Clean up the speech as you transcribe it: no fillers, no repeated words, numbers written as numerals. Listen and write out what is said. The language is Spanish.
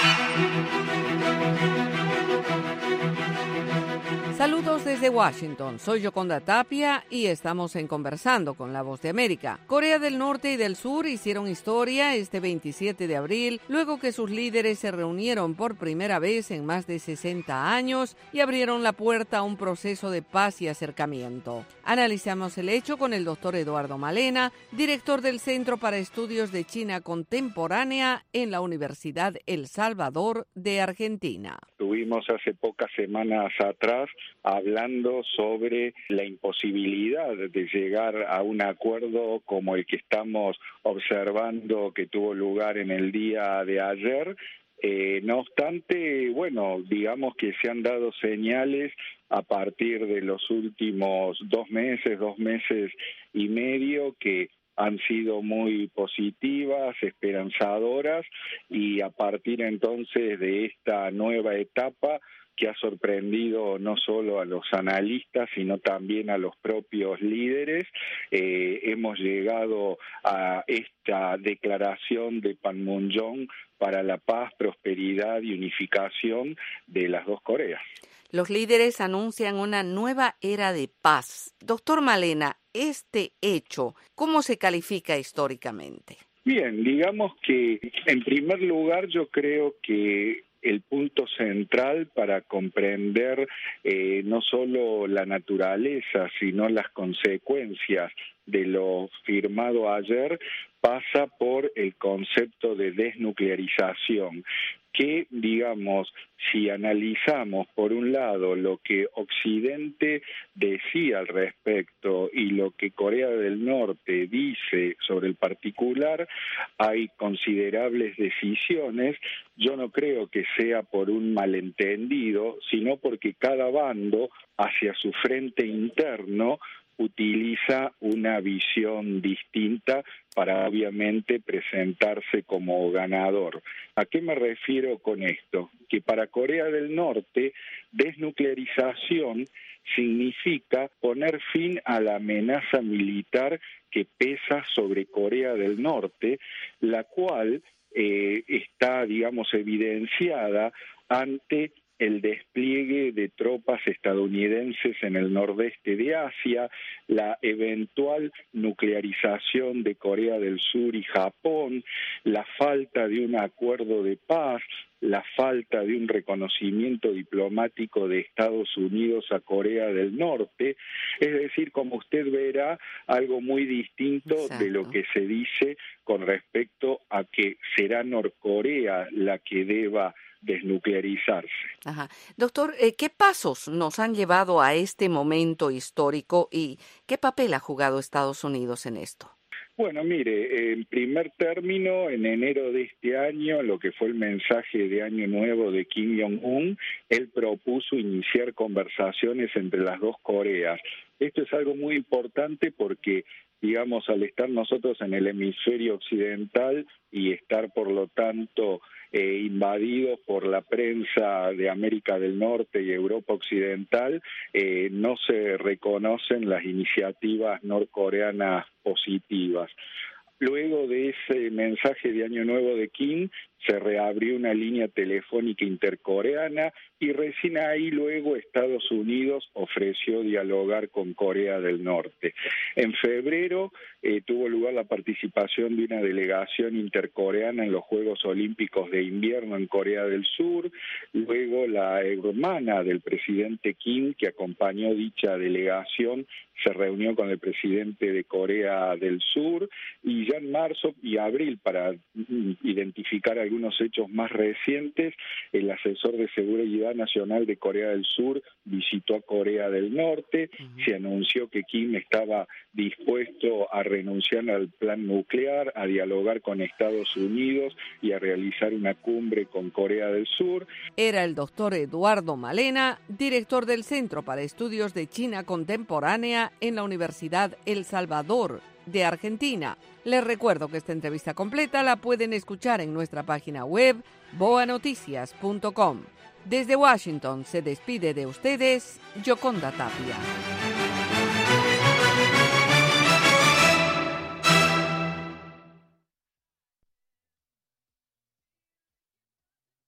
Saludos desde Washington, soy Yoconda Tapia y estamos en Conversando con la Voz de América. Corea del Norte y del Sur hicieron historia este 27 de abril, luego que sus líderes se reunieron por primera vez en más de 60 años y abrieron la puerta a un proceso de paz y acercamiento. Analizamos el hecho con el doctor Eduardo Malena, director del Centro para Estudios de China Contemporánea en la Universidad El Salvador de Argentina. Tuvimos hace pocas semanas atrás hablando sobre la imposibilidad de llegar a un acuerdo como el que estamos observando que tuvo lugar en el día de ayer. No obstante, bueno, digamos que se han dado señales a partir de los últimos 2 meses y medio, que han sido muy positivas, esperanzadoras, y a partir entonces de esta nueva etapa que ha sorprendido no solo a los analistas, sino también a los propios líderes, hemos llegado a esta declaración de Panmunjom para la paz, prosperidad y unificación de las dos Coreas. Los líderes anuncian una nueva era de paz. Doctor Malena, este hecho, ¿cómo se califica históricamente? Bien, digamos que en primer lugar yo creo que el punto central para comprender no solo la naturaleza, sino las consecuencias de lo firmado ayer pasa por el concepto de desnuclearización, que, digamos, si analizamos por un lado lo que Occidente decía al respecto y lo que Corea del Norte dice sobre el particular, hay considerables decisiones. Yo no creo que sea por un malentendido, sino porque cada bando hacia su frente interno utiliza una visión distinta para obviamente presentarse como ganador. ¿A qué me refiero con esto? Que para Corea del Norte, desnuclearización significa poner fin a la amenaza militar que pesa sobre Corea del Norte, la cual está, digamos, evidenciada ante el despliegue de tropas estadounidenses en el nordeste de Asia, la eventual nuclearización de Corea del Sur y Japón, la falta de un acuerdo de paz, la falta de un reconocimiento diplomático de Estados Unidos a Corea del Norte, es decir, como usted verá, algo muy distinto de lo que se dice con respecto a que será Norcorea la que deba desnuclearizarse. Ajá. Doctor, ¿qué pasos nos han llevado a este momento histórico y qué papel ha jugado Estados Unidos en esto? Bueno, mire, en primer término, en enero de este año, lo que fue el mensaje de Año Nuevo de Kim Jong-un, él propuso iniciar conversaciones entre las dos Coreas. Esto es algo muy importante porque, digamos, al estar nosotros en el hemisferio occidental y estar, por lo tanto, invadidos por la prensa de América del Norte y Europa Occidental, no se reconocen las iniciativas norcoreanas positivas. Luego de ese mensaje de Año Nuevo de Kim, se reabrió una línea telefónica intercoreana y recién ahí luego Estados Unidos ofreció dialogar con Corea del Norte. En febrero tuvo lugar la participación de una delegación intercoreana en los Juegos Olímpicos de Invierno en Corea del Sur, luego la hermana del presidente Kim, que acompañó dicha delegación, se reunió con el presidente de Corea del Sur, y ya en marzo y abril, para identificar algunos hechos más recientes, el asesor de Seguridad Nacional de Corea del Sur visitó a Corea del Norte, se anunció que Kim estaba dispuesto a renunciar al plan nuclear, a dialogar con Estados Unidos y a realizar una cumbre con Corea del Sur. Era el doctor Eduardo Malena, director del Centro para Estudios de China Contemporánea en la Universidad El Salvador de Argentina. Les recuerdo que esta entrevista completa la pueden escuchar en nuestra página web boanoticias.com. Desde Washington se despide de ustedes Yoconda Tapia.